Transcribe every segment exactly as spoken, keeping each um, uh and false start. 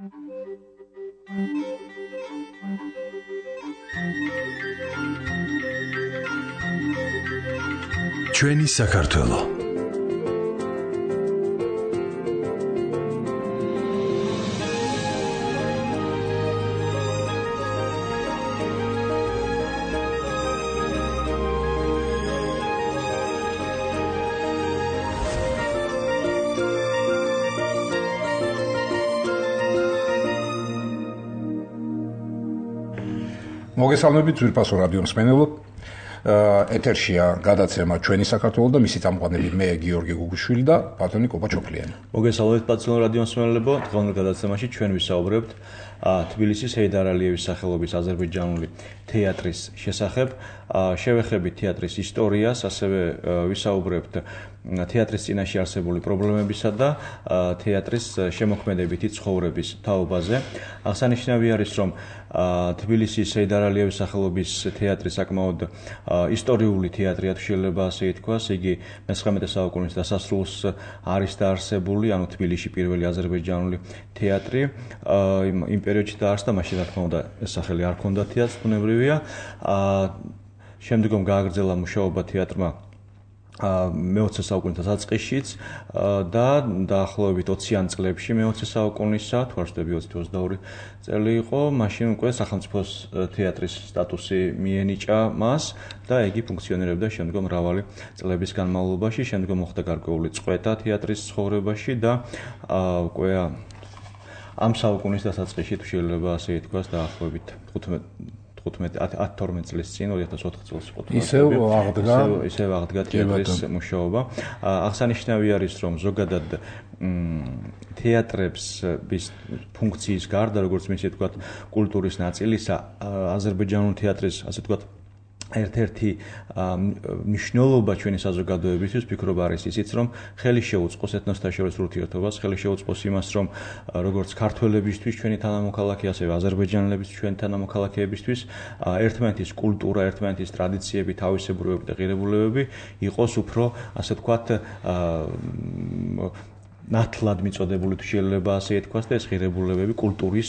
ჩვენი საქართველო. მოგესალმებით ძვირფასო რადიო მსმენელო. ეთერშია გადაცემა ჩვენი საქართველო და მისი წამყვანები მე გიორგი გუგუშვილი და ბატონი კობა ჩოფლიანი. მოგესალმებით პაცნო რადიო მსმენელებო. დღევანდელ გადაცემაში ჩვენ ვისაუბრებთ თბილისის ჰეიდარ ალიევის სახელობის აზერბაიჯანული თეატრის შესახებ. შევეხებით თეატრის ისტორიას, ასევე ვისაუბრებთ თეატრის წინაშე არსებული პრობლემებისა და თეატრის შემოქმედებითი ცხოვრების თაობაზე. აღსანიშნავი არის, რომ თბილისის ჰეიდარ ალიევის სახელობის თეატრი საკმაოდ ისტორიული თეატრია, შეიძლება ასე ითქვას. იგი მესამედე საუკუნის დასასრულს არის დაარსებული, ანუ თბილისში პირველი აზერბაიჯანული თეატრი იმ პერიოდში დაარსდა, მაშინ რა თქმა უნდა ეს სახელი არ ჰქონდა თეატრს, ბუნებრივია. შემდგომ გააგრძელა მუშაობა თეატრმა მეოცე საუკუნის დასაწყისშიც და დაახლოებით ოციან წლებში მეოცე საუკუნისა, თუ არ ვცდები ოცი თუ ოცდაორი წელი იყო, მაშინ უკვე სახელმწიფოს თეატრის სტატუსი მიენიჭა მას და იგი ფუნქციონირებდა შემდგომ მრავალი წლების განმავლობაში. შემდგომ მოხდა გარკვეული წყვეტა თეატრის ცხოვრებაში და უკვე ამ საუკუნის დასაწყისში, თუ შეიძლება ასე ითქვას, დაახლოებით ათი-თორმეტ წლის წინ, ორი ათას ოთხ წელს იყო. ისევ აღდგა, ისევ აღდგა თეატრის მუშაობა. აღსანიშნავი არის, რომ ზოგადად თეატრების ფუნქციის გარდა, როგორც მე ვთქვა, კულტურის ნაწილისა, აზერბაიჯანული თეატრის, ასე ვთქვა, ერთ-ერთი მნიშვნელობა ჩვენი საზოგადოებისთვის ფიქრობ არის ისიც, რომ ხელი შეუწყოს ეთნოსთაშორისო ურთიერთობას, ხელი შეუწყოს იმას, რომ როგორც ქართველებისთვის ჩვენი თანამოქალაქე, ასევე აზერბაიჯანელების ჩვენი თანამოქალაქეებისთვის ერთმანეთის კულტურა, ერთმანეთის ტრადიციები, თავისებურებები და ღირებულებები იყოს უფრო, ასე ვთქვათ, ნათლად მიწოდებული, თუ შეიძლება ასე ითქვას, და ეს ღირებულებები კულტურის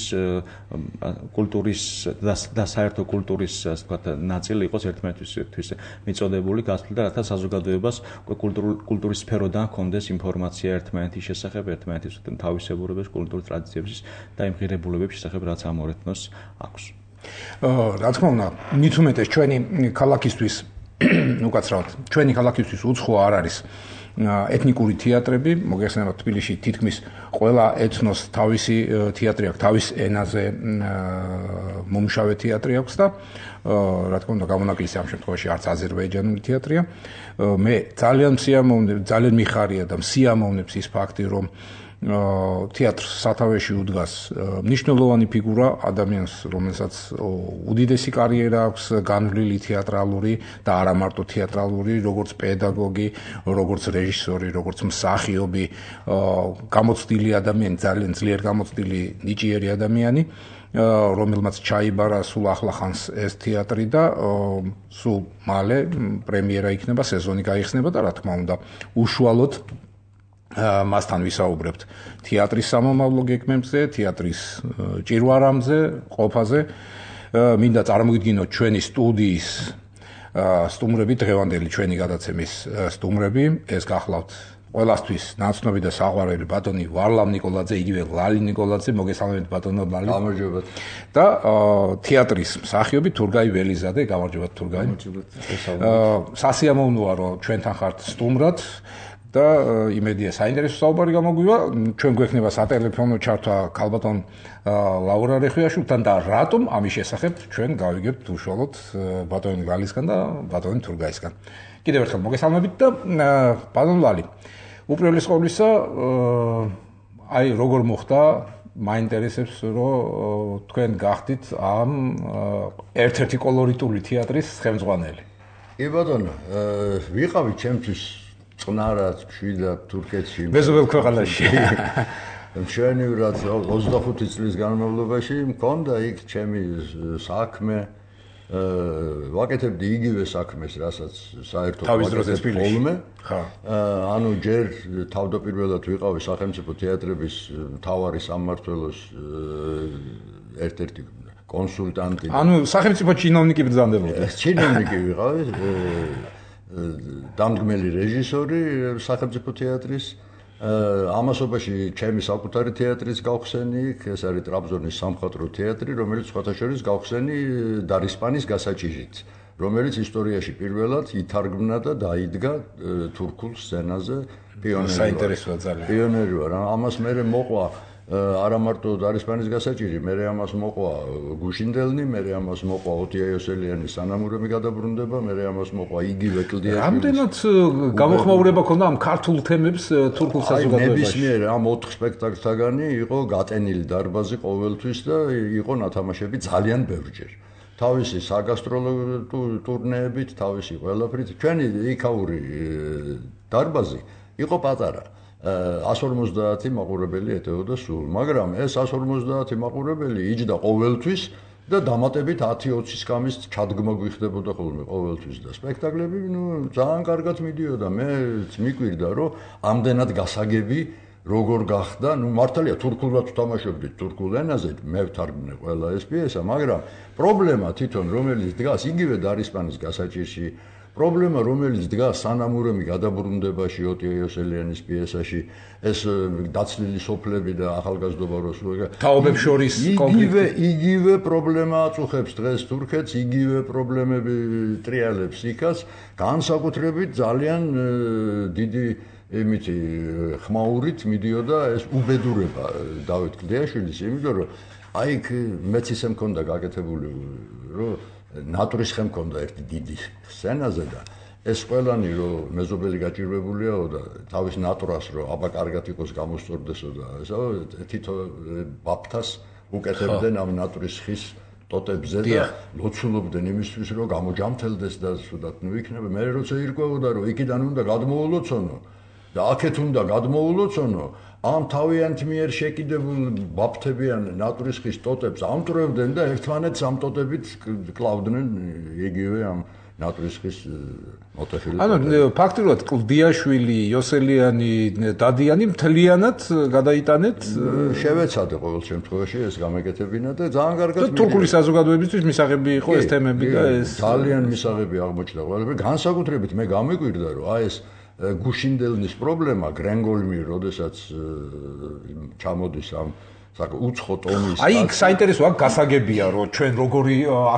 კულტურის და საერთო კულტურის, ასე ვთქვათ, ნაწილი იყოს ერთმანეთისთვის მიწოდებული, გასული და რათა საზოგადოებას კულტურის სფეროდან ჰქონდეს ინფორმაცია ერთმანეთის შესახებ, ერთმანეთის თავისებურებების, კულტურის ტრადიციების და იმ ღირებულებების შესახებ, რაც ამ ორ ეთნოს აქვს. რა თქმა უნდა, მით უმეტეს ჩვენი ქალაქისთვის, უკაცრავად, ჩვენი ქალაქისთვის უცხო არ არის ეთნიკური თეატრები. მოგეხსენებათ, თბილისში თითქმის ყველა ეთნოს თავისი თეატრი აქვს, თავის ენაზე მომუშავე თეატრი აქვს და რა თქმა უნდა, გამონაკლისი ამ შემთხვევაში არც აზერბაიჯანული თეატრია. მე ძალიან მსიამოვნებ, ძალიან მიხარია და მსიამოვნებს ის ფაქტი, რომ თეატრს სათავეში უდგას მნიშვნელოვანი ფიგურა, ადამიანს, რომელსაც უდიდესი კარიერა აქვს, განვლილი თეატრალური და არა მარტო თეატრალური, როგორც პედაგოგი, როგორც რეჟისორი, როგორც მსახიობი, გამოცდილი ადამიანი, ძალიან ძლიერ გამოცდილი ნიჭიერი ადამიანი, რომელმაც ჩაიბარა სულ ახლახანს ეს თეატრი და სულ მალე პრემიერა იქნება, სეზონი გაიხსნება და რა თქმა უნდა, უშუალოდ მასთან ვისაუბრებთ თეატრის სამომავლო გეგმებზე, თეატრის ჭირვარამზე, ყოფაზე. მინდა წარმოგიდგინოთ ჩვენი სტუდიის სტუმრები, დღევანდელი ჩვენი გადაცემის სტუმრები. ეს გახლავთ ყველასთვის ნაცნობი და საყვარელი ბატონი ვარლამ ნიკოლაძე, იგივე ლალი ნიკოლაძე. მოგესალმებით ბატონო ლალი. გამარჯობათ. და თეატრის მსახიობი თურგაი ველიზადე. გამარჯობათ თურგაი. გამარჯობათ. სასიამოვნოა, რომ ჩვენთან ხართ სტუმრად. და იმედია საინტერესო საუბარი გამოგვივა. ჩვენ გვექნება სატელეფონო ჩართვა ქალბატონ ლაურა რეხვიაშვილთან და რატომ ამის შესახებ ჩვენ გავიგებთ უშუალოდ ბატონი ლალისგან და ბატონი თურგაისგან. კიდევ ერთხელ მოგესალმებით და ბატონ ლალი, უპირველეს ყოვლისა, აი როგორ მოხდა, მაინტერესებს, რომ თქვენ გახდით ამ ერთ-ერთი კოლორიტული თეატრის ხელმძღვანელი. კი ბატონო, ვიყავი ჩემთვის წნარად მშვიდად თურქეთში, მეზობელ ქვეყანაში. მშვენივრად ოცდახუთი წლის განმავლობაში მქონდა იქ ჩემი საქმე, ვაკეთებდი იგივე საქმეს, რასაც საერთოდ თავის დროზე თბილისში. ხა. ანუ ჯერ თავდაპირველად ვიყავი სახელმწიფო თეატრების მთავარი სამმართველოს ერთ-ერთი კონსულტანტი. ანუ სახელმწიფო ჩინოვნიკი ბრძანდებოდა. ჩინოვნიკი ვიყავი, დამდგმელი რეჟისორი სახელმწიფო თეატრის. ამასობაში ჩემი საკუთარი თეატრის გავხსენი იქ, ეს არის ტრაბზონის სამხატვრო თეატრი, რომელიც სხვათა შორის გავხსენი დარისპანის გასაჭირით, რომელიც ისტორიაში პირველად ითარგმნა და დაიდგა თურქულ სცენაზე პიონერი. საინტერესოა ძალიან. პიონერი ვარ. ამას მე მოყვა არა მარტო დარისპანის გასაჭირი, მე ამას მოყვა გუშინდელნი, მე ამას მოყვა ოტია იოსელიანის სანამურები გადაბრუნდება, მე ამას მოყვა იგივე კლდიაშვილის. რამდენად გამოხმაურება ქონდა ამ ქართულ თემებს თურქულ საზოგადოებაში? ნებისმიერ ამ ოთხ სპექტაკლთაგანი იყო გატენილი დარბაზი ყოველთვის და იყო ნათამაშები ძალიან ბევრჯერ. თავისი საგასტროლო ტურნეებით, თავისი ყველაფრით. ჩვენი იქაური დარბაზი იყო პატარა. one fifty მაყურებელი ეტეოდა სულ, მაგრამ ეს one fifty მაყურებელი იჯდა ყოველთვის და დამატებით ten twenty კამის ჩადგმა გვიხდებოდა ხოლმე ყოველთვის და სპექტაკლები, ნუ ძალიან კარგად მიდიოდა. მე მიკვირდა, რომ ამდენად გასაგები როგორ გახდა, ნუ მართალია თურქულად ვთამაშობდი თურქულ ენაზე, მე ვთარგმნე ყველა ეს პიესა, მაგრამ პრობლემა თვითონ რომელიც დგას იგივე დარისპანის გასაჭირში, პრობლემა რომელიც დგას სანამურემი გადაბრუნდებაში ოტია იოსელიანის პიესაში, ეს დაცლილი სოფლები და ახალგაზრდობა როსულობა თაობებს შორის იგივე იგივე პრობლემა აწუხებს დღეს თურქეთს, იგივე პრობლემები ტრიალებს იქაც, განსაკუთრებით ძალიან დიდი იმითი ხმაურით მიდიოდა ეს უბედურება დავით კლდიაშვილის, იმიტომ რომ აი იქ მეც ისე მქონდა გაკეთებული, რომ ნატურის ხე მქონდა ერთი დიდი სცენაზე და ეს ყველანი რომ მეზობელი გაჭირვებულიაო და თავის ნატურას რომ აბა კარგად იყოს გამოსწორდესო და ესა თითო ბაფთას უკეთებდნენ ამ ნატურის ხის ტოტებზე და ლოცულობდნენ იმისთვის რომ გამოჯამთელდეს და სუდათ ნუ იქნება მე როცა ირკვეოდა რომ იქიდან უნდა გადმოულოცონო და აქეთ უნდა გადმოულოცონო ამ თავიანთ მიერ შეკიდებულ ბაფთებიან ნატურის ხის ტოტებს ამტვრევდნენ და ერთმანეთს ამ ტოტებით კლავდნენ იგივე ამ ნატურის ხის მოტეხილი. ანუ ფაქტობრივად კლდიაშვილი, იოსელიანი, დადიანი მთლიანად გადაიტანეთ, შევეცადე ყოველ შემთხვევაში ეს გამეკეთებინა და ძალიან კარგად თურქული საზოგადოებისთვის მისაღები იყო ეს თემები და ეს ძალიან მისაღები აღმოჩნდა ყველაფერი. განსაკუთრებით მე გამეკვირდა რომ აი ეს გუშინდელნის პრობლემა გრენგოლმი, როდესაც ჩამოდის ამ საკ უცხო ტომის. აი იქ საინტერესოა გასაგებია, რომ ჩვენ როგორი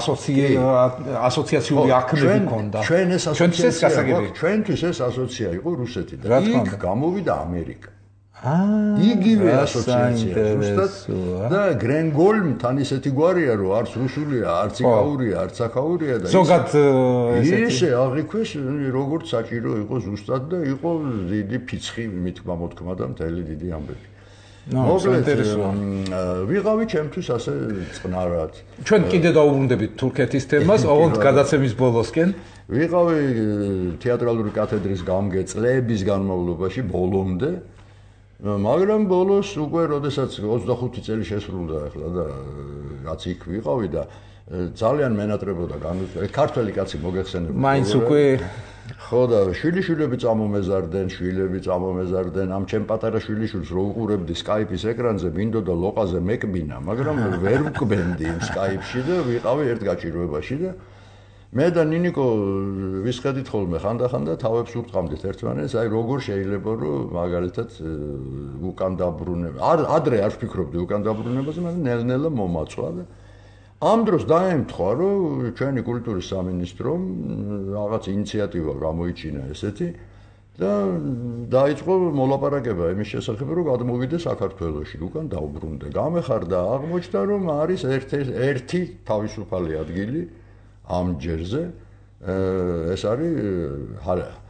ასოციაციური აქმები ქონდა. ჩვენ ეს ასოციაცია, ჩვენთვის ეს ასოციაცია იყო რუსეთი და იქ გამოვიდა ამერიკა. აა იგივე ასოციაცია ზუსტად და გრენგოლმთან ისეთი გვარია, რომ არც რუსულია, არც იქაურია, არც აქაურია და ზოგად ისე აღიქვეს, როგორც საჭირო იყო ზუსტად და იყო დიდი ფიცხი მithქმა მოთქმა და მთელი დიდი ამბები. მოკლედ ვიღავი ჩემთვის ასე წყნარად. ჩვენ კიდე დაუბრუნდებით თურქეთის თემას, ოღონდ გადაცემის ბოლოსკენ. ვიღავი თეატრალური კათედრის გამგე წლების განმავლობაში ბოლომდე, მაგრამ ბოლოს უკვე როდესაც ოცდახუთი წელი შესრულდა ახლა და რაც იქ ვიყავი და ძალიან მენატრებოდა განვითარება. ქართველი კაცი მოგეხსენებოდა. მაინც უკვე ხო და შვილიშვილები წამომეზარდნენ, შვილები წამომეზარდნენ. ამ ჩემ პატარა შვილიშვილს რო უყურებდი Skype-ის ეკრანზე, მინდოდა ლოყაზე მეკბინა, მაგრამ ვერ ვკბენდი იმ Skype-ში და ვიყავი ერთ გაჭირვებაში და მე და ნინიკო ვისხედით ხოლმე ხანდახან და თავებს ურტყამდით ერთმანეთს, აი როგორ შეიძლება რომ მაგალითად უკან დაბრუნება. ადრე არ ვფიქრობდი უკან დაბრუნებაზე, მაგრამ ნელ-ნელა მომაწვა და ამ დროს დაემთხვა, რომ ჩვენი კულტურის სამინისტრომ რაღაც ინიციატივა გამოიჩინა ესეთი და დაიწყო მოლაპარაკება იმის შესახებ, რომ გადმოვიდე საქართველოში, უკან დაუბრუნდე. გამეხარდა, აღმოჩნდა, რომ არის ერთი თავისუფალი ადგილი ამ ჯერზე, ეს არის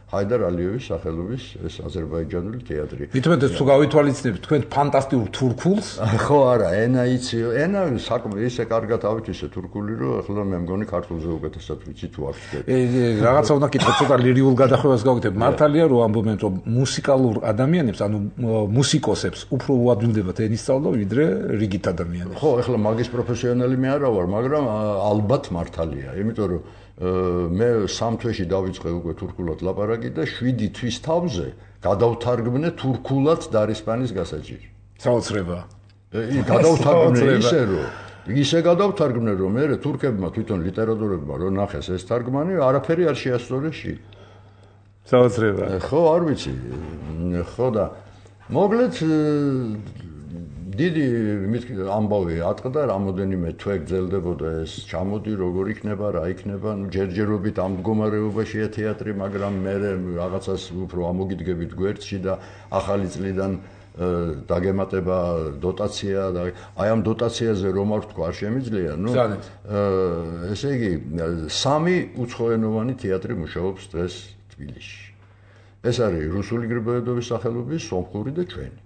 ჰაიდარ ალიევის სახელობის ეს აზერბაიჯანული თეატრი. მithumetes თუ გავითვალისწინებთ თქვენ ფანტასტიკურ თურქულს? ხო არა, ენა იცი, ენა საკმაოდ ისე კარგად ავითვისე თურქული, რომ ახლა მე მგონი ქართულზე უკეთესად ვიცი თუ არ ვიცი. რაღაცა უნდა კითხო, ცოტა ლირიულ გადახვევას გავაკეთებ. მართალია რომ ამბობენ რომ მუსიკალურ ადამიანებს, ანუ მუსიკოსებს უფრო უადვილდებათ ენის სწავლა ვიდრე რიგით ადამიანებს. ხო, ახლა მაგის პროფესიონალი მე არა ვარ, მაგრამ ალბათ მართალია, იმიტომ რომ მე სამ თვეში დავიწყე უკვე თურქულად ლაპარაკი და შვიდი თვის თავზე გადავთარგმნე თურქულად დარისპანის გასაჭირი. საოცრება. გადავთარგმნე ისე რომ ისე გადავთარგმნე რომ მე თურქებმა თვითონ ლიტერატურებმა რომ ნახეს ეს თარგმანი, არაფერი არ შეასწორეს ში. საოცრება. ხო, არ ვიცი. ხო და მოკლედ დიდი ამბავი ატყდა, რამოდენიმე თვე გრძელდებოდა ეს ჩამოდი, როგორ იქნება, რა იქნება, ნუ ჯერჯერობით ამ მდგომარეობაშია თეატრი, მაგრამ მე რაღაცას უფრო ამოგიდგებით გვერდში და ახალი წლიდან დაგემატება დოტაცია და აი ამ დოტაციაზე რომ არ ვთქვა, არ შემიძლია, ნუ ესე იგი სამი უცხოენოვანი თეატრი მუშაობს დღეს თბილისში. ეს არის რუსული გრიბოედოვის სახელობის, სომხური და ჩვენი.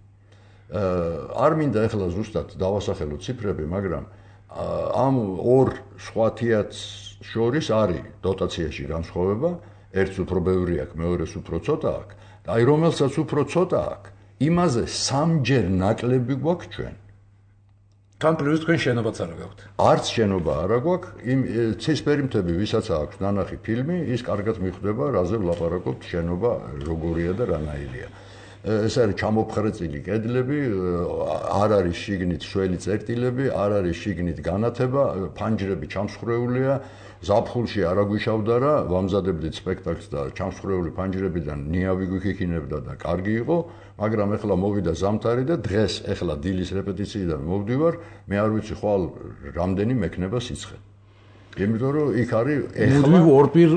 არ მინდა ახლა ზუსტად დავასახელო ციფრები, მაგრამ ამ ორ სხვა თეატრს შორის არის დოტაციაში განსხვავება, ერთს უფრო ბევრი აქვს, მეორეს უფრო ცოტა აქვს. და აი რომელსაც უფრო ცოტა აქვს, იმაზე სამჯერ ნაკლები გვაქვს ჩვენ. თან პლუს თქვენ შენობაც არ გაქვთ. არც შენობა არ გვაქვს, იმ ცისფერი მთები, ვისაც აქვს ნანახი ფილმი, ის კარგად მიხვდება, რაზე ვლაპარაკობთ, შენობა როგორია და რანაირია. ეს არის ჩამოფხრეწილი კედლები, არ არის შიგნით შველი წერტილები, არ არის შიგნით განათება, ფანჯრები ჩამსხვრეულია, ზაფხულში არ აგვიშავდა რა, ვამზადებდით სპექტაკლს და ჩამსხვრეული ფანჯრებიდან ნიავი გვიქიქინებდა და კარგი იყო, მაგრამ ეხლა მოვიდა ზამთარი და დღეს ეხლა დილის რეპეტიციიდან მოვდივარ, მე არ ვიცი ხვალ რამდენი მექნება სიცხე. იმიტომ რომ იქ არის ეხლა ორპირ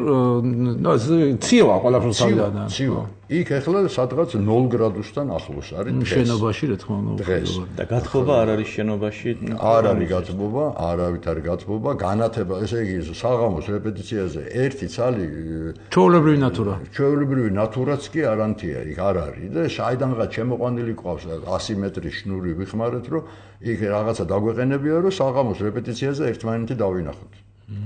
ცივა ყველაფერს ავიდა. ცივა. იქ ეხლა სადღაც ნულ გრადუსთან ახლოს არის დღეს. შენობაში რა თქმა უნდა. დღეს. და გათბობა არ არის შენობაში? არ არის გათბობა, არავით არ გათბობა, განათება, ესე იგი საღამოს რეპეტიციაზე ერთი ცალი ჩვეულებრივი ნატურა. ჩვეულებრივი ნატურაც კი არანთია, იქ არ არის და შაიდანღა შემოყვანილი ყავს ასი მეტრის შნური ვიხმარეთ, რომ იქ რაღაცა დაგვეყენებია, რომ საღამოს რეპეტიციაზე ერთმანეთი დავინახოთ.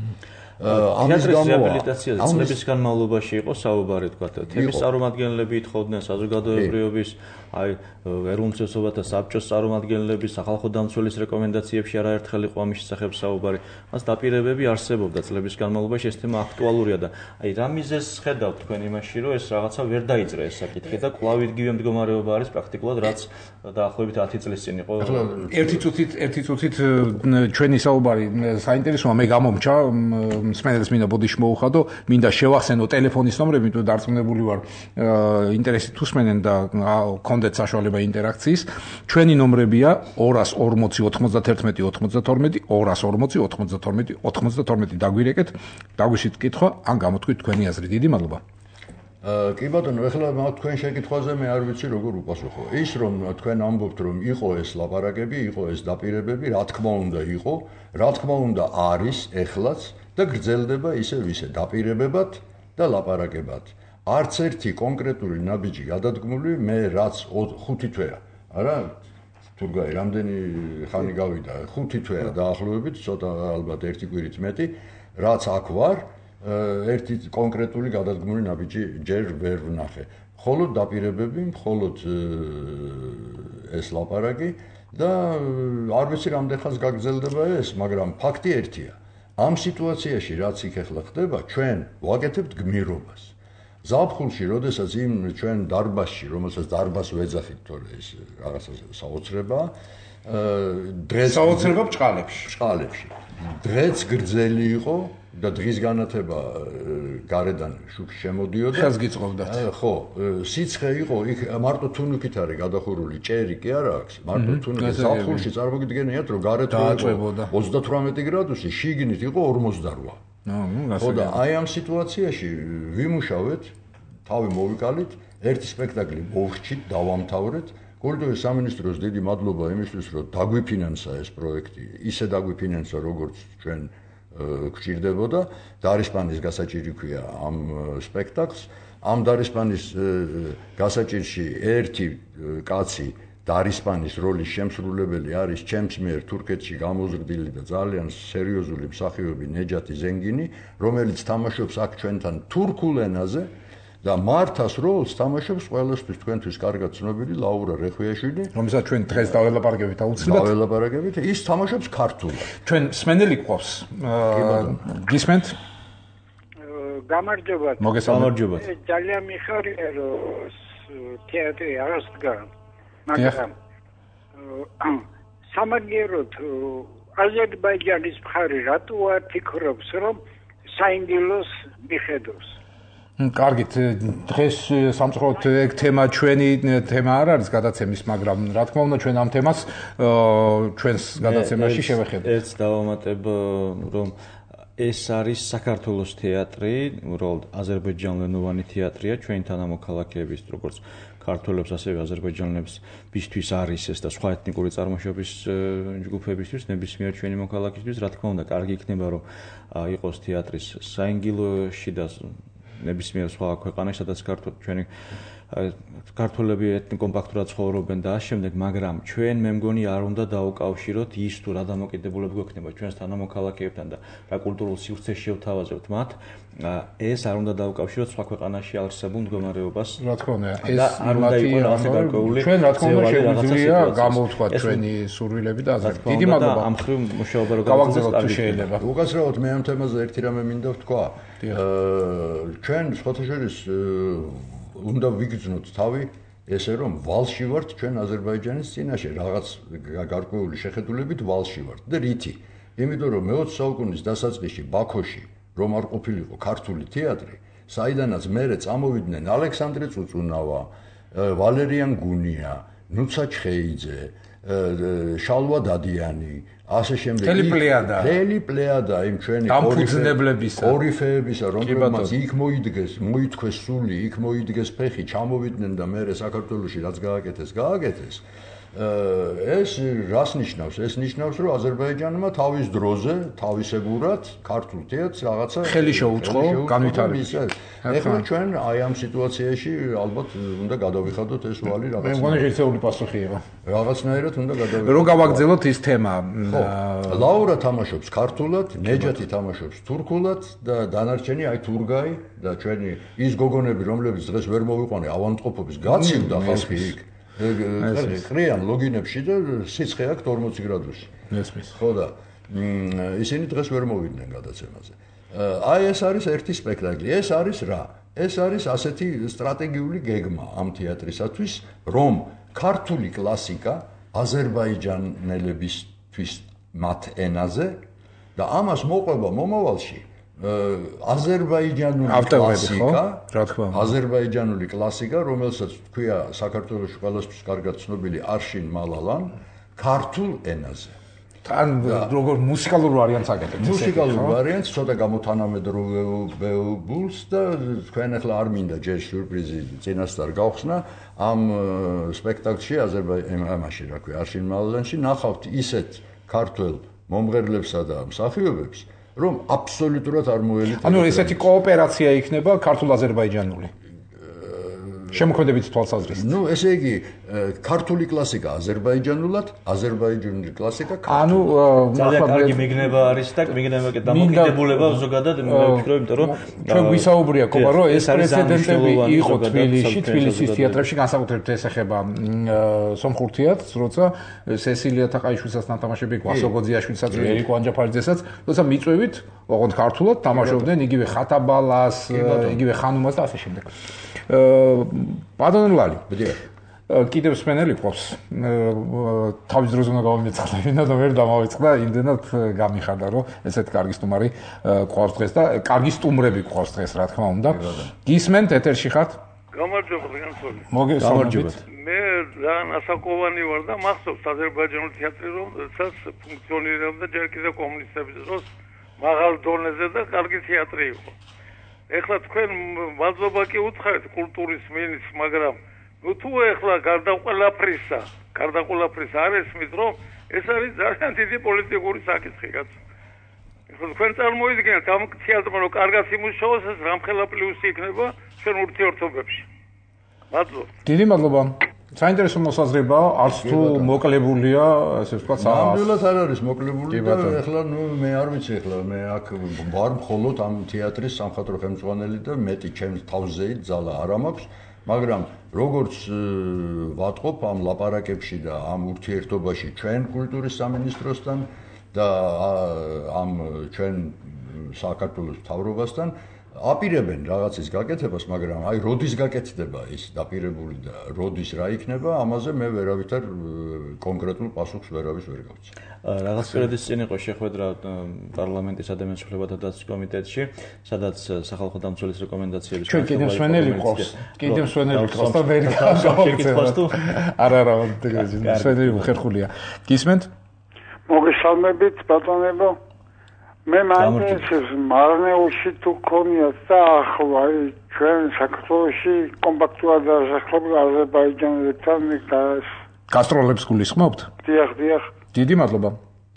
ამის რეაბილიტაციაზე წლების განმავლობაში იყო საუბარი, თქვა, თემის წარმომადგენლები ითხოვდნენ, საზოგადოებრივობის, აი, ეროვნულმცოდნეობათა საბჭოს წარმომადგენლები, სახალხო დამცველის რეკომენდაციებში არაერთხელ იყო ამის შესახებ საუბარი. მას დაპირებები არსებობდა წლების განმავლობაში, ეს თემა აქტუალურია და აი, რა მიზეზს ხედავთ თქვენ იმაში, რომ ეს რაღაცა ვერ დაიწყე ეს საკითხი და კვლავ იგივე მდგომარეობა არის პრაქტიკულად, რაც დაახლოებით ათი წლის წინ იყო. ერთი წუთით, ერთი წუთით ჩვენი საუბარი საინტერესოა, მე გამომჩა მსმენელს მინდა ბოდიში მოუხადო, მინდა შევახსენო ტელეფონის ნომრები, იმიტომ დარწმუნებული ვარ ინტერესით თუ სმენენ და კონდეთ საშუალება ინტერაქციის. ჩვენი ნომრებია ორას ორმოცი ოთხმოცდათერთმეტი ოცდათორმეტი, ორას ორმოცი ოცდათორმეტი ოცდათორმეტი დაგვირეკეთ, დაგვიშით კითხვა, ან გამოთქვით თქვენი აზრი. დიდი მადლობა. კი ბატონო, ეხლა მაგ თქვენ შეკითხვაზე მე არ ვიცი როგორ უპასუხო. ის რომ თქვენ ამბობთ რომ იყო ეს ლაპარაკები, იყო ეს დაპირებები, რა თქმა უნდა იყო, რა თქმა უნდა არის ეხლაც და გრძელდება ისევ ისე დაპირებებად და ლაპარაკებად. არც ერთი კონკრეტული ნაბიჯი გადადგმული მე რაც ხუთი თვეა. არა? თურგაი რამდენი ხანი გავიდა? ხუთი თვეა დაახლოებით, ცოტა ალბათ ერთი კვირით მეტი, რაც აქ ვარ, ერთი კონკრეტული გადადგმული ნაბიჯი ჯერ ვერ ვნახე. მხოლოდ დაპირებები, მხოლოდ ეს ლაპარაკი და არ ვიცი რამდენ ხანს გაგრძელდება ეს, მაგრამ ფაქტი ერთია. ამ სიტუაციაში რაც იქ ახლა ხდება, ჩვენ ვაკეთებთ გმირობას. ზაფხულში, როდესაც იმ ჩვენ დარბაზში, რომელსაც დარბაზს ვეძახით, თორე ეს რაღაცა საოცრება, დღეს საოცრება ბჭყალებში. ბჭყალებში. დღეც გრძელი იყო და დღის განათება გარედან შუქი შემოდიოდა. ხელს გიწყობდათ. ხო, სიცხე იყო, იქ მარტო თუნუქით არის გადახურული, ჭერი კი არ აქვს. მარტო თუნუქით ზაფხულში წარმოგიდგენიათ, რომ გარეთ ოცდათვრამეტი გრადუსი, შიგნით იყო ორმოცდარვა. ხო და აი ამ სიტუაციაში ვიმუშავეთ, თავი მოვიკალით, ერთი სპექტაკლი მოვხჩით, დავამთავრეთ. კულტურის სამინისტროს დიდი მადლობა იმისთვის, რომ დაგვიფინანსა ეს პროექტი, ისე დაგვიფინანსა, როგორც ჩვენ გვჭირდებოდა, დარისპანის გასაჭირი ქვია ამ სპექტაკლს ამ დარისპანის გასაჭირში ერთი კაცი დარისპანის როლის შემსრულებელი არის ჩემს მიერ თურქეთში გამოზრდილი და ძალიან სერიოზული მსახიობი ნეჯატი ზენგინი, რომელიც თამაშობს აქ ჩვენთან თურქულ ენაზე და მართას როლს თამაშობს ყველასთვის თქვენთვის კარგად ცნობილი ლაურა რეხვიაშვილი, რომელსაც ჩვენ დღეს დაველაპარაკებით აუცილებლად. დაველაპარაკებით, ის თამაშობს ქართულად. ჩვენ სმენელი გვყავს. გისმენთ? გამარჯობათ. გამარჯობათ. ძალიან მიხარია რომ თეატრი აღსდგა. მაგრამ სამაგიეროდ აზერბაიჯანის მხარე რატო არ ფიქრობს რომ საინგილოს მიხედავს? კარგით, დღეს სამწუხაროდ ეგ თემა ჩვენი თემა არ არის გადაცემის, მაგრამ რა თქმა უნდა ჩვენ ამ თემას ჩვენს გადაცემაში შევეხედოთ. ეს დავამატებ რომ ეს არის საქართველოს თეატრი, უბრალოდ აზერბაიჯანულენოვანი თეატრია, ჩვენი თანამოქალაქეების, როგორც ქართველებს, ასევე აზერბაიჯანელებისთვის არის ეს და სხვა ეთნიკური წარმოშობის ჯგუფებისთვის, ნებისმიერ ჩვენი მოქალაქისთვის, რა თქმა უნდა, კარგი იქნება, რომ იყოს თეატრის საინგილოში და ნებისმიერ სხვა ქვეყანაში, სადაც ჩვენი ქართველები ეთნიკომპაქტურად ცხოვრობენ და ამავდროულად, მაგრამ ჩვენ მე მგონი არ უნდა დაუკავშიროთ ის თუ რა დამოკიდებულება გვექნება ჩვენს თანამოქალაქეებთან და რა კულტურულ სივრცეს შევთავაზებთ მათ, ეს არ უნდა დაუკავშიროთ სხვა ქვეყანაში არსებულ მდგომარეობას. რა თქმა უნდა, ეს არ უნდა იყოს რაღაცა გარკვეული. ჩვენ რა თქმა უნდა შეგვიძლია გამოვთქვათ ჩვენი სურვილები და ასე. დიდი მადლობა ამ ხრივ მუშაობა რო გავაგრძელოთ თუ შეიძლება. უკაცრავად მე ამ თემაზე ერთი რამე მინდა ვთქვა. ჩვენ სხვათა შორის უნდა ვიგრძნოთ თავი ესე რომ ვალში ვართ ჩვენ აზერბაიჯანის წინაშე რაღაც გარკვეული შეხედულებით ვალში ვართ და რითი? იმიტომ რომ მეოცე საუკუნის დასაწყისში ბაქოში რომ არ ყოფილიყო ქართული თეატრი, საიდანაც მერე წამოვიდნენ ალექსანდრე წუწუნავა, ვალერიან გუნია, ნუცა ჩხეიძე, შალვა დადიანი, ასე შემდეგ. მთელი პლეადა. მთელი პლეადა იმ ჩვენი დამფუძნებლებისა, ორიფეებისა, რომლებმაც იქ მოიდგეს, მოითქვეს სული, იქ მოიდგეს ფეხი, ჩამოვიდნენ და მერე საქართველოში რაც გააკეთეს, გააკეთეს. ეს რას ნიშნავს? ეს ნიშნავს, რომ აზერბაიჯანმა თავის დროზე, თავისებურად ქართულ თეატრს რაღაცა ხელი შეუწყო, განვითარებისას. ეხლა ჩვენ აი ამ სიტუაციაში ალბათ უნდა გადავიხადოთ ეს ვალი რაღაცა. მე მგონი ერთეული პასუხი იყო. რაღაცნაირად უნდა გადავიხადოთ. რომ გავაგრძელოთ ის თემა. ლაურა თამაშობს ქართულად, ნეჯატი თამაშობს თურქულად და დანარჩენი აი თურგაი და ჩვენი ის გოგონები, რომლებიც დღეს ვერ მოვიყვანე ავადმყოფობის გაცივდა ხალხი იქ. ყრიან ლოგინებში და სიცხე აქვს ორმოცი გრადუსი. მესმის. ხო და ისინი დღეს ვერ მოვიდნენ გადაცემაზე. აი ეს არის ერთი სპექტაკლი. ეს არის რა? ეს არის ასეთი სტრატეგიული გეგმა ამ თეატრისათვის, რომ ქართული კლასიკა აზერბაიჯანელებისთვის მათ ენაზე და ამას მოყვება მომავალში აზერბაიჯანული კლასიკა, რა თქმა უნდა. აზერბაიჯანული კლასიკა, რომელსაც თქვია საქართველოში ყველასთვის კარგად ცნობილი არშინ მალალან, ქართულ ენაზე. თან როგორ მუსიკალურ ვარიანტს აკეთებთ? მუსიკალურ ვარიანტს ცოტა გამოთანამედროვებულს და თქვენ ახლა არ მინდა ჯერ სიურპრიზი წინასწარ გავხსნა ამ სპექტაკლში აზერბაიჯანში, რა ქვია, არშინ მალალანში ნახავთ ისეთ ქართველ მომღერლებსა და მსახიობებს, რომ აბსოლუტურად არ მოელით. ანუ ესეთი კოოპერაცია იქნება ქართულ-აზერბაიჯანული. შემოქმედებით თვალსაზრისით. ნუ ესე იგი ქართული კლასიკა აზერბაიჯანულად, აზერბაიჯანული კლასიკა ქართულად. ანუ ძალიან კარგი მიგნება არის და მიგნება კი დამოკიდებულება ზოგადად მე ვფიქრობ, იმიტომ რომ ჩვენ გვისაუბრია კობა, რომ ეს პრეცედენტები იყო თბილისში, თბილისის თეატრებში, განსაკუთრებით ეს ეხება სომხურ თეატრს, როცა სესილია თაყაიშვილსაც ნათამაშები, ვასო გოძიაშვილსაც, ერიკო ანჯაფარიძესაც, როცა მიწვევით, ოღონდ ქართულად თამაშობდნენ იგივე ხათაბალას, იგივე ხანუმას და ასე შემდეგ. პადონლალი. კიდევ სპენელი ყავს. თავის დროზე უნდა გავიმეწყდა და ვერ დამავიწყდა, იმდენად გამიხარდა, რომ ესეთი კარგი სტუმარი ყავს დღეს და კარგი სტუმრები ყავს დღეს, რა თქმა უნდა. გისმენთ, ეთერში ხართ? გამარჯობა, განსხვავებით. მოგესალმებით. მე ძალიან ასაკოვანი ვარ და მახსოვს აზერბაიჯანული თეატრი, რომელსაც ფუნქციონირებდა ჯერ კიდევ კომუნისტების დროს მაღალ დონეზე და კარგი თეატრი იყო. ეხლა თქვენ მადლობა კი უცხარეთ კულტურის მინის, მაგრამ ნუ თუ ეხლა გარდა ყველაფრისა, გარდა ყველაფრისა არ ესმით, რომ ეს არის ძალიან დიდი პოლიტიკური საკითხი, კაცო. თქვენ წარმოიდგინეთ ამ თეატრმა რომ კარგად იმუშაოს, ეს რამხელა პლუსი იქნება ჩვენ ურთიერთობებში. მადლობა. დიდი მადლობა. საინტერესო მოსაზრება, არც თუ მოკლებულია, ასე ვთქვათ, ნამდვილად არ არის მოკლებული და ეხლა ნუ მე არ ვიცი ეხლა მე აქ ვარ მხოლოდ ამ თეატრის სამხატვრო ხელმძღვანელი და მეტი ჩემს თავზეით ძალა არ მაქვს, მაგრამ როგორც ვატყობ ამ ლაპარაკებში და ამ ურთიერთობაში ჩვენ კულტურის სამინისტროსთან და ამ ჩვენ საქართველოს მთავრობასთან აპირებენ რაღაცის გაკეთებას, მაგრამ აი როდის გაკეთდება ის დაპირებული და როდის რა იქნება, ამაზე მე ვერავითარ კონკრეტულ პასუხს ვერავის ვერ გავცი. რაღაც პერიოდის წინ იყო შეხვედრა პარლამენტის ადამიანის უფლებათა დაცვის კომიტეტში, სადაც სახალხო დამცველის რეკომენდაციები ჩვენ კიდევ მსვენელი ყავს. კიდევ მსვენელი ყავს და ვერ გავაკეთებთ თუ? არა, არა, მსვენელი ხერხულია. გისმენთ? მოგესალმებით, ბატონებო. მე მაინტერესებს მარნეულში თუ ქონიათ და ახლა ჩვენ საქართველოში კომპაქტურად დასახლებული აზერბაიჯანელებთან გასტროლებს გულისხმობთ? დიახ, დიახ. დიდი მადლობა.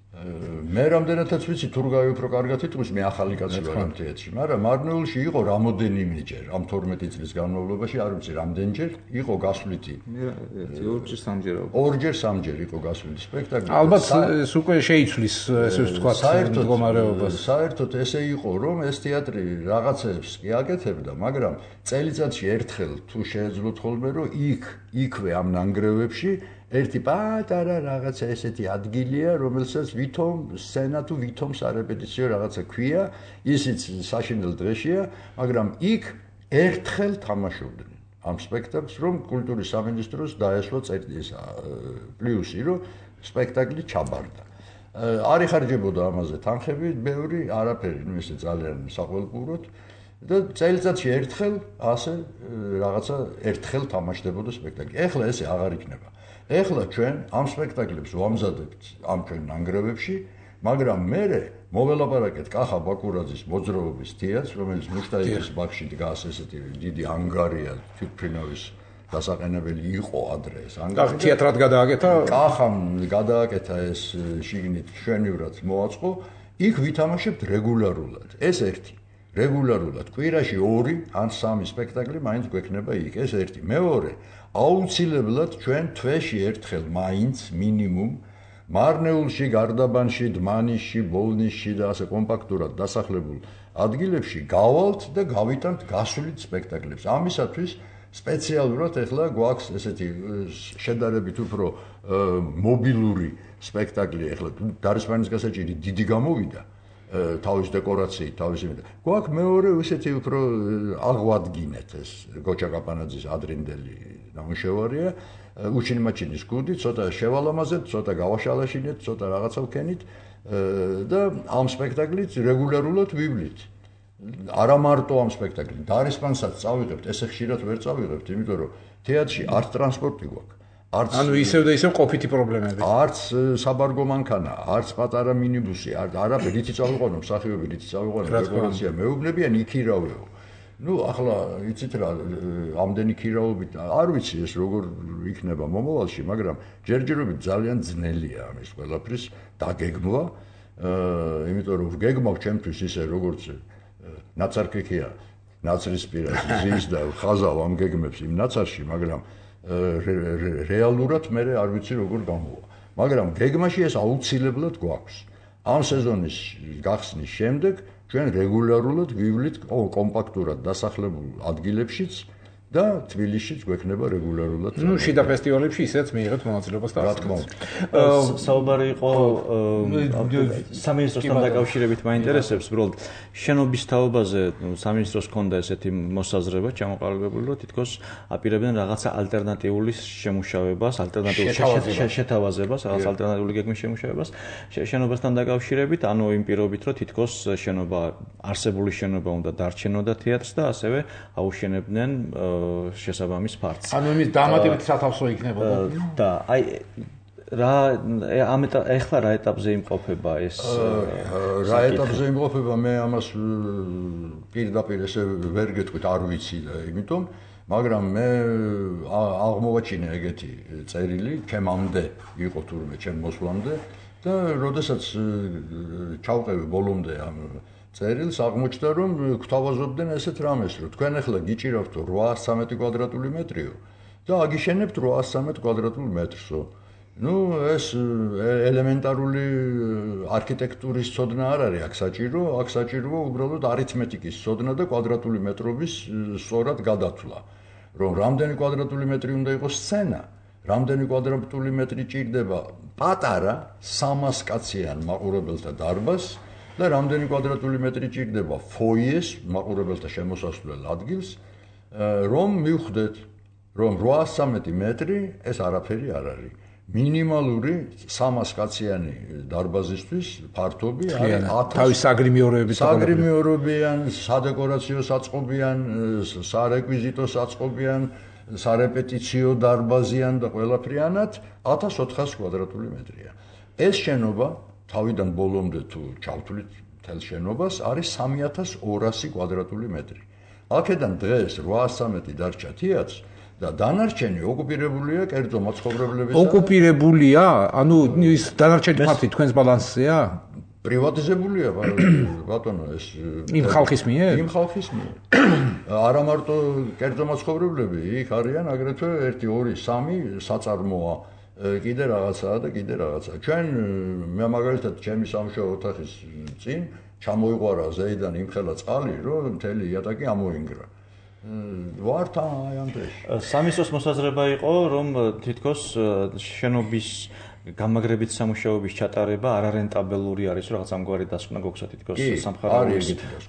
მე რამდენადაც ვიცი თურგავი უფრო კარგად იტყვის, მე ახალი კაცი ვარ ამ თეატრში, მაგრამ მარნეულში იყო რამოდენიმეჯერ ამ თორმეტი წლის განმავლობაში, არ ვიცი რამდენჯერ იყო გასვლითი. მე ორჯერ სამჯერ. ორჯერ სამჯერ იყო გასვლითი სპექტაკლი. ალბათ ეს უკვე შეიცვლის, ესე ვთქვათ, მდგომარეობას. საერთოდ ესე იყო, რომ ეს თეატრი რაღაცებს კი აკეთებდა, მაგრამ წელიწადში ერთხელ თუ შეეძლოთ ხოლმე, რომ იქ, იქვე ამ ნანგრევებში ერთი პატარა რაღაცა ესეთი ადგილია, რომელსაც ვითომ სცენა თუ ვითომ სარეპეტიციო რაღაცა ქვია, ისიც საშინელ დღეშია, მაგრამ იქ ერთხელ თამაშობდნენ ამ სპექტაკლს, რომ კულტურის სამინისტროს დაესვა წერტის პლუსი, რომ სპექტაკლი ჩაბარდა. არ იხარჯებოდა ამაზე თანხები, ბევრი არაფერი, ნუ ესე ძალიან საყველყუროდ და წელიწადში ერთხელ ასე რაღაცა ერთხელ თამაშდებოდა სპექტაკლი. ეხლა ესე აღარ იქნება. ეხლა ჩვენ ამ სპექტაკლებს ვამზადებთ ამ ჩვენ ნანგრევებში, მაგრამ მერე მოველაპარაკეთ კახა ბაკურაძის მოძრაობის თეატრს, რომელიც მუშტაიძის ბაღში დგას, ესეთი დიდი ანგარია თვითმფრინავის დასაყენებელი იყო ადრე ეს ანგარი. თეატრად გადააკეთა? კახამ გადააკეთა ეს შიგნით შვენივრად მოაწყო, იქ ვითამაშებთ რეგულარულად. ეს ერთი. რეგულარულად კვირაში ორი ან სამი სპექტაკლი მაინც გვექნება იქ. ეს ერთი. მეორე აუცილებლად ჩვენ თვეში ერთხელ მაინც მინიმუმ მარნეულში, გარდაბანში, დმანისში, ბოლნისში და ასე კომპაქტურად დასახლებულ ადგილებში გავალთ და გავიტანთ გასვლით სპექტაკლებს. ამისათვის სპეციალურად ეხლა გვაქვს ესეთი შედარებით უფრო მობილური სპექტაკლი, ეხლა დარისმანის გასაჭირი დიდი გამოვიდა. თავის დეკორაციით, თავის იმით. გვაქვს მეორე ესეთი უფრო აღვადგინეთ ეს გოჩა კაპანაძის ადრინდელი ნამუშევარია, უჩინმაჩინის გუდი, ცოტა შევალამაზეთ, ცოტა გავაშალაშინეთ, ცოტა რაღაცა ვქენით და ამ სპექტაკლით რეგულარულად ვივლით. არა მარტო ამ სპექტაკლით, დარისმანსაც წავიღებთ, ესე ხშირად ვერ წავიღებთ, იმიტომ რომ თეატრში არც ტრანსპორტი გვაქვს. არც ანუ ისევ და ისევ ყოფითი პრობლემები. არც საბარგო მანქანა, არც პატარა მინიბუსი, არაფერი, რითი წავიყვანო, მსახიობი, რითი წავიყვანო, დეკორაცია მეუბნებიან, იქირავეო. ნუ ახლა იცით რა, ამდენი ქირაობით, არ ვიცი ეს როგორ იქნება მომავალში, მაგრამ ჯერჯერობით ძალიან ძნელია ამის ყველაფრის დაგეგმვა, იმიტომ რომ გეგმავ ჩემთვის ისე როგორც ნაცარქექია, ნაცრისპირა ზის და ხაზავ ამ გეგმებს იმ ნაცარში, მაგრამ რეალურად მე არ ვიცი როგორ გამოვა. მაგრამ გეგმაში ეს აუცილებლად გვაქვს. ამ სეზონის გახსნის შემდეგ ჩვენ რეგულარულად ვივლით კომპაქტურად დასახლებულ ადგილებშიც და თბილისშიც გვექნება რეგულარულად. ნუ შიდა ფესტივალებში ისეც მიიღეთ მონაწილეობას და რა თქმა უნდა. საუბარი იყო სამინისტროსთან დაკავშირებით მაინტერესებს, უბრალოდ შენობის თაობაზე სამინისტროს ჰქონდა ესეთი მოსაზრება ჩამოყალიბებული, რომ თითქოს აპირებდნენ რაღაცა ალტერნატიული შემუშავებას, ალტერნატიული შეთავაზებას, რაღაც ალტერნატიული გეგმის შემუშავებას შენობასთან დაკავშირებით, ანუ იმ პირობით, რომ თითქოს შენობა არსებული შენობა უნდა დარჩენოდა თეატრს და ასევე აუშენებდნენ შესაბამის ფართს. ანუ იმის დამატებით სათავსო იქნებოდა. და აი რა ამ ეხლა რა ეტაპზე იმყოფება ეს რა ეტაპზე იმყოფება მე ამას პირდაპირ ესე ვერ გეტყვით, არ ვიცი და იმიტომ, მაგრამ მე აღმოვაჩინე ეგეთი წერილი, ჩემამდე იყო თურმე ჩემ მოსვლამდე, და როდესაც ჩავყევი ბოლომდე ამ წერილს, აღმოჩნდა რომ გვთავაზობდნენ ესეთ რამეს, რომ თქვენ ახლა გიჭირავთ ოთხასი ცხრამეტი კვადრატული მეტრიო და აგიშენებთ ოთხასი ცხრამეტი კვადრატულ მეტრსო. ნუ ეს ელემენტარული არქიტექტურის ცოდნა არ არის აქ საჭირო, აქ საჭიროა უბრალოდ არითმეტიკის ცოდნა და კვადრატული მეტრობის სწორად გადათვლა. რომ რამდენი კვადრატული მეტრი უნდა იყოს სცენა, რამდენი კვადრატული მეტრი ჭირდება პატარა სამას კაციან მაყურებელთა დარბაზს და რამდენი კვადრატული მეტრი ჭირდება ფოიეს, მაყურებელთა შემოსასვლელ ადგილს, რომ მივხვდეთ, რომ ოთხასი ცხრამეტი მეტრი ეს არაფერი არ არის. მინიმალური სამას კაციანი დარბაზისთვის ფართობი არის თავის საგრიმიოროებით საგრიმიორობიან, სადეკორაციო საწყობიან, სარეკვიზიტო საწყობიან, სარეპეტიციო დარბაზიან და ყველაფრიანად ათას ოთხასი კვადრატული მეტრია. ეს შენობა თავიდან ბოლომდე თუ ჩავთვლით მთელ შენობას არის სამი ათას ორასი კვადრატული მეტრი. აქედან დღეს ოთხასი ცხრამეტი დარჩა თეატრს და დანარჩენი ოკუპირებულია კერძო მაცხოვრებლებისა. ოკუპირებულია? ანუ ის დანარჩენი ფაქტი თქვენს ბალანსზეა? პრივატიზებულია ბატონო ეს იმ ხალხის მიერ? იმ ხალხის მიერ. არა მარტო კერძო მაცხოვრებლები, იქ არიან აგრეთვე ერთი, ორი, სამი საწარმოა, კიდე რაღაცაა და კიდე რაღაცაა. ჩვენ მე მაგალითად ჩემი სამუშაო ოთახის წინ ჩამოიყვარა ზეიდან იმხელა წყალი, რომ მთელი იატაკი ამოინგრა. ვართ აი ამ დღეში. სამისოს მოსაზრება იყო, რომ თითქოს შენობის გამაგრებით სამუშაოების ჩატარება არარენტაბელური არის, რომ რაღაც ამგვარი დასკვნა გქონდა თითქოს სამხაროების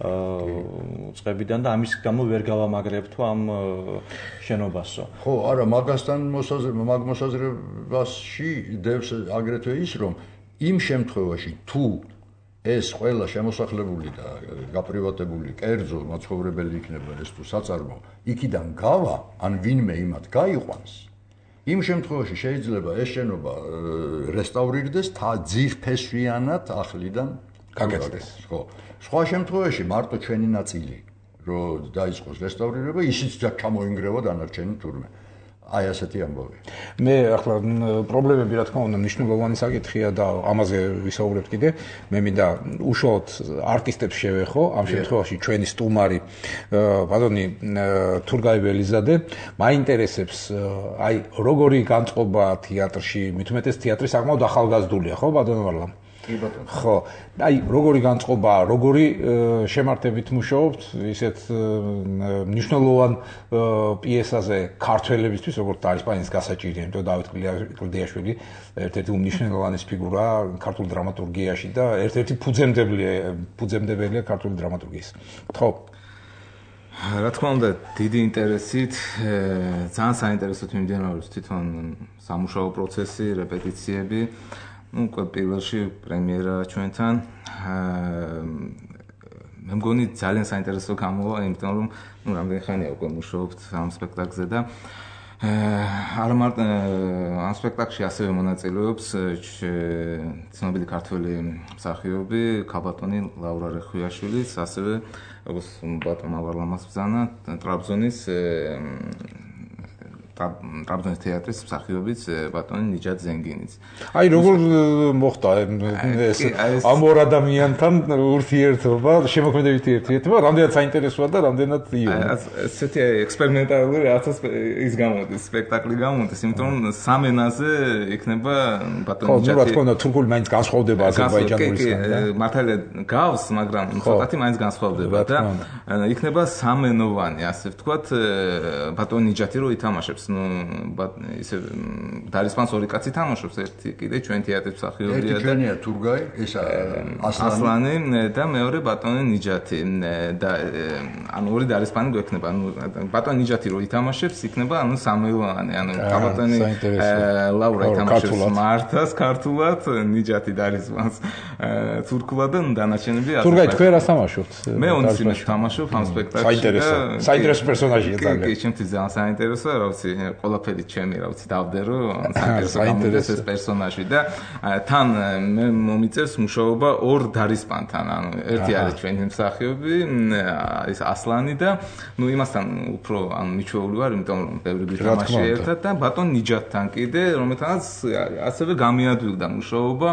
წყებიდან და ამის გამო ვერ გავამაგრებთ ამ შენობასო. ხო, არა, მაგასთან მოსაზრება, მაგ მოსაზრებაში დევს აგრეთვე ის, რომ იმ შემთხვევაში თუ ეს ყველა შემოსახლებული და გაპრივატებული კერძო მაცხოვრებელი იქნება ეს თუ საწარმო, იქიდან გავა, ან ვინმე იმათ გაიყვანს, იმ შემთხვევაში შეიძლება ეს შენობა რესტავრირდეს ძირფესვიანად ახლიდან გაგეცდეს. ხო. სხვა შემთხვევაში მარტო ჩვენი ნაწილი რომ დაიწყოს რესტავრირება, ისიც ჩამოინგრევა დანარჩენი თურმე. აი ასეთი ამბავი. მე ახლა პრობლემები რა თქმა უნდა მნიშვნელოვანი საკითხია და ამაზე ვისაუბრებთ კიდე. მე მინდა უშუალოდ არტისტებს შევეხო, ამ შემთხვევაში ჩვენი სტუმარი ბატონი თურგაი ველიზადე, მაინტერესებს აი როგორი განწყობა თეატრში, მით უმეტეს თეატრი საკმაოდ ახალგაზრდულია, ხო ბატონო ვარლა? კი ბატონო. ხო, აი როგორი განწყობა, როგორი შემართებით მუშაობთ ისეთ მნიშვნელოვან პიესაზე ქართველებისთვის, როგორც არის პანის გასაჭირი, იმიტომ დავით კლდიაშვილი ერთ-ერთი უმნიშვნელოვანესი ფიგურა ქართულ დრამატურგიაში და ერთ-ერთი ფუძემდებელია ფუძემდებელია ქართული დრამატურგიის. ხო. რა თქმა უნდა, დიდი ინტერესით, ძალიან საინტერესოდ მიმდინარეობს თვითონ სამუშაო პროცესი, რეპეტიციები. ну, პირველში პრემიერა ჩვენთან. მე მგონი ძალიან საინტერესო გამოვა, იმიტომ რომ ну, რამდენი ხანია უკვე მუშაობთ ამ სპექტაკლზე და არა მარტო ამ სპექტაკლში ასევე მონაწილეობს ცნობილი ქართველი მსახიობი ქალბატონი ლაურა რეხვიაშვილიც, ასევე როგორც ბატონმა ვარლამას ბრძანა, ტრაბზონის ტრაბზონის თეატრის მსახიობიც ბატონი ნიჯად ზენგინიც. აი როგორ მოხდა ეს ამ ორ ადამიანთან ურთიერთობა, შემოქმედებითი ურთიერთობა, რამდენად საინტერესოა და რამდენად იო. ესეთი ექსპერიმენტალური რაღაცა ის გამოდის, სპექტაკლი გამოდის, იმიტომ რომ სამ ენაზე იქნება ბატონი ნიჯადი. ხო, რა თქმა უნდა, თურქული მაინც განსხვავდება აზერბაიჯანულისგან. მართალია გავს, მაგრამ ცოტათი მაინც განსხვავდება და იქნება სამენოვანი, ასე ვთქვათ, ბატონი ნიჯადი რო ითამაშებს. ну ისე დარისპანს ორი კაცი თამაშობს, ერთი კიდე ჩვენ თეატრის მსახიობია და ერთი ჩვენია თურგაი, ეს ასლანი და მეორე ბატონი ნიჯათი და ანუ ორი დარისპანი გვექნება. ანუ ბატონი ნიჯათი რო ითამაშებს, იქნება ანუ სამელოვანი, ანუ ბატონი ლაურა ითამაშებს მართას ქართულად, ნიჯათი დარისპანს თურქულად და დანარჩენები ასე. თურგაი თქვენ რა თამაშობთ? მე ონციმეს თამაშობ ამ სპექტაკლში. საინტერესო. საინტერესო პერსონაჟია ძალიან. კი, ჩემთვის ძალიან საინტერესოა, რა ვიცი, ყველაფერი ჩემი, რა ვიცი, დავდერო, საინტერესო გამოდის ეს პერსონაჟი და თან მე მომიწევს მუშაობა ორ დარისპანთან, ანუ ერთი არის ჩვენი მსახიობი, ის ასლანი და ну იმასთან უფრო ანუ მიჩვეული ვარ, იმიტომ რომ ბევრი გითამაში ერთად და ბატონ ნიჯათთან კიდე, რომელთანაც ასევე გამიადვილდა მუშაობა.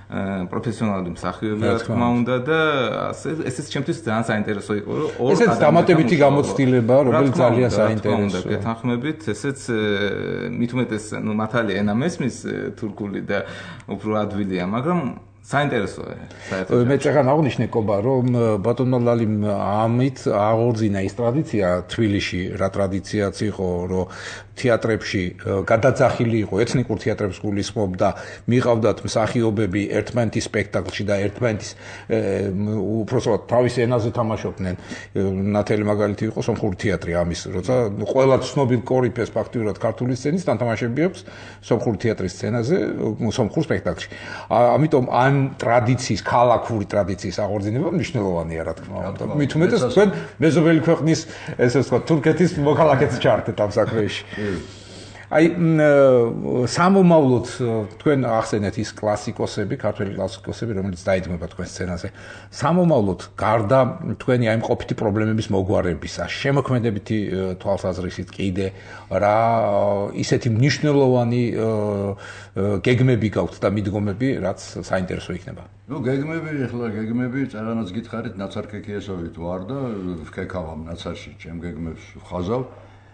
პროფესიონალური მსახიობი რა თქმა უნდა და ესეც ჩემთვის ძალიან საინტერესო იყო რომ ორ ესეც დამატებითი გამოცდილება რომელიც ძალიან საინტერესოა გეთანხმებით ესეც მით უმეტეს ნუ მართალია ენა მესმის თურქული და უფრო ადვილია მაგრამ საინტერესოა საერთოდ მე წეგან აღნიშნე კობა რომ ბატონმა ლალიმ ამით აღორძინა ის ტრადიცია თბილისში რა ტრადიციაც იყო რომ თეატრებში გადაძახილი იყო ეთნიკურ თეატრებს გულისხმობდა მიყავდათ მსახიობები ერთმანეთის სპექტაკლში და ერთმანეთის უпроსტად თავის ენაზე თამაშობდნენ ნათელი მაგალითი იყო სომხური თეატრი ამის როცა ყველა ცნობილ კორიფეს ფაქტიურად ქართული სცენის თანთამაშები აქვს სომხური თეატრის სცენაზე სომხურ სპექტაკლში ამიტომ ამ ტრადიციის ქალაქური ტრადიციის აღორძინება მნიშვნელოვანია რა თქმა უნდა მით უმეტეს თქვენ მეზობელი ქვეყნის ესე ვთქვათ თურქეთის მოქალაქეც ჩართეთ ამ საქმეში აი სამომავლოდ თქვენ ახსენეთ ის კლასიკოსები, ქართველი კლასიკოსები, რომელიც დაიდგმება თქვენ სცენაზე. სამომავლოდ გარდა თქვენი აი მყოფითი პრობლემების მოგვარებისა, შემოქმედებითი თვალსაზრისით კიდე რა ისეთი მნიშვნელოვანი გეგმები გაქვთ და მიდგომები, რაც საინტერესო იქნება. ნუ გეგმები, ახლა გეგმები წერანაც გითხარით, ნაცარქექიესოვით ვარ და ვქეკავამ ნაცარში, ჩემ გეგმებს ვხაზავ.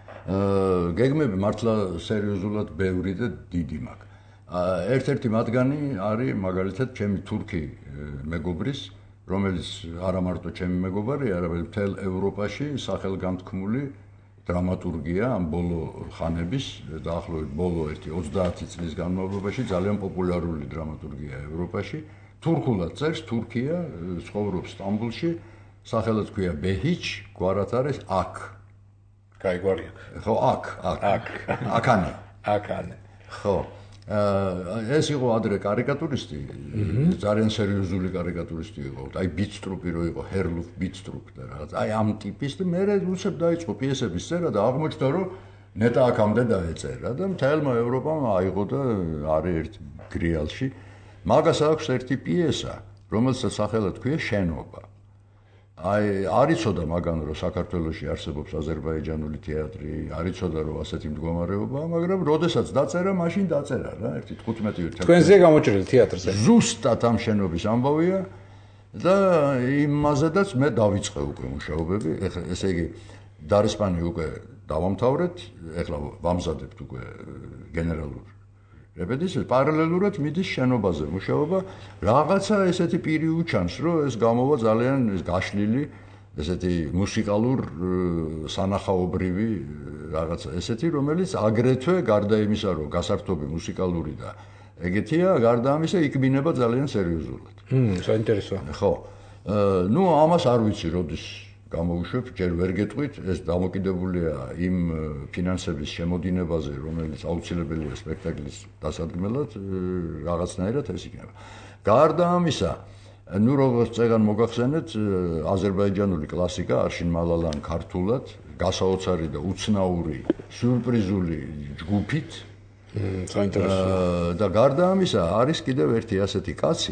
გეგმები მართლა სერიოზულად ბევრი და დიდი მაქვს. ერთ-ერთი მათგანი არის მაგალითად ჩემი თურქი მეგობრის, რომელიც არა მარტო ჩემი მეგობარი, არამედ მთელ ევროპაში სახელგანთქმული დრამატურგია ამ ბოლო ხანების, დაახლოებით ბოლო ერთი ოცდაათი წლის განმავლობაში ძალიან პოპულარული დრამატურგია ევროპაში. თურქულად წერს, თურქია, ცხოვრობს სტამბოლში, სახელად ქვია ბეჰიჩ, გვარად არის აქ. გაიგვარია. ხო, აქ, აქ. აქ. აქანი. აქანი. ხო. ეს იყო ადრე კარიკატურისტი, ძალიან სერიოზული კარიკატურისტი იყო. აი ბიცტრუპი რო იყო, ჰერლუფ ბიცტრუპ და რაღაც. აი ამ ტიპის და მე უცებ დაიწყო პიესების წერა და აღმოჩნდა რომ ნეტა აქამდე დაეწერა და მთელმა ევროპამ აიღო და არის ერთ გრიალში. მაგას აქვს ერთი პიესა, რომელსაც სახელად ქვია შენობა. აი არიცოდა მაგან რომ საქართველოში არსებობს აზერბაიჯანული თეატრი, არიცოდა რომ ასეთი მდგომარეობაა, მაგრამ როდესაც დაწერა, მაშინ დაწერა რა, ერთი თხუთმეტი ათეული. თქვენზე გამოჭრილი თეატრზე. ზუსტად ამ შენობის ამბავია და იმაზედაც მე დავიწყე უკვე მუშაობები. ეხლა ესე იგი დარესპანი უკვე დავამთავრეთ, ეხლა ვამზადებთ უკვე გენერალურ რეპეტიციას, პარალელურად მიდის შენობაზე მუშაობა, რაღაცა ესეთი პირი უჩანს, რომ ეს გამოვა ძალიან გაშლილი, ესეთი მუსიკალურ სანახაობრივი რაღაცა ესეთი, რომელიც აგრეთვე გარდა იმისა, რომ გასართობი მუსიკალური და ეგეთია, გარდა ამისა იქბინება ძალიან სერიოზულად. მმ, საინტერესოა. ხო. ნუ ამას არ ვიცი, როდის გამოვუშვებ, ჯერ ვერ გეტყვით, ეს დამოკიდებულია იმ ფინანსების შემოდინებაზე, რომელიც აუცილებელია სპექტაკლის დასადგმელად, რაღაცნაირად ეს იქნება. გარდა ამისა, ნუ როგორც წეგან მოგახსენეთ, აზერბაიჯანული კლასიკა, არშინ მალალან ქართულად, გასაოცარი და უცნაური, სიურპრიზული ჯგუფით. საინტერესოა. და გარდა ამისა, არის კიდევ ერთი ასეთი კაცი,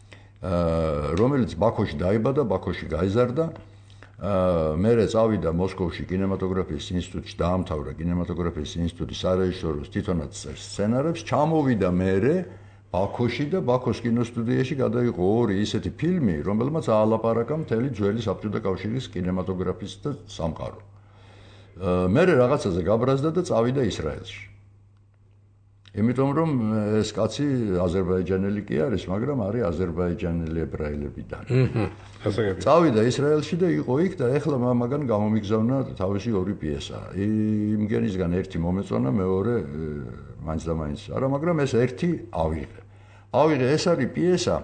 რომელიც ბაქოში დაიბადა, ბაქოში გაიზარდა. მერე წავიდა მოსკოვში კინემატოგრაფიის ინსტიტუტში, დაამთავრა კინემატოგრაფიის ინსტიტუტის სარეჟისოროს თვითონაც წერს სცენარებს, ჩამოვიდა მერე ბაქოში და ბაქოს კინოსტუდიაში გადაიღო ორი ისეთი ფილმი, რომელმაც აალაპარაკა მთელი ძველი საბჭოთა კავშირის კინემატოგრაფის და სამყარო. მერე რაღაცაზე გაბრაზდა და წავიდა ისრაელში. იმიტომ რომ ეს კაცი აზერბაიჯანელი კი არის, მაგრამ არის აზერბაიჯანელი ებრაელებიდან. აჰა, ასაგები. წავიდა ისრაელში და იყო იქ და ეხლა მაგან გამომიგზავნა თავისი ორი პიესა. იმგენისგან ერთი მომეწონა, მეორე მაინც და მაინც არა, მაგრამ ეს ერთი ავიღე. ავიღე, ეს არის პიესა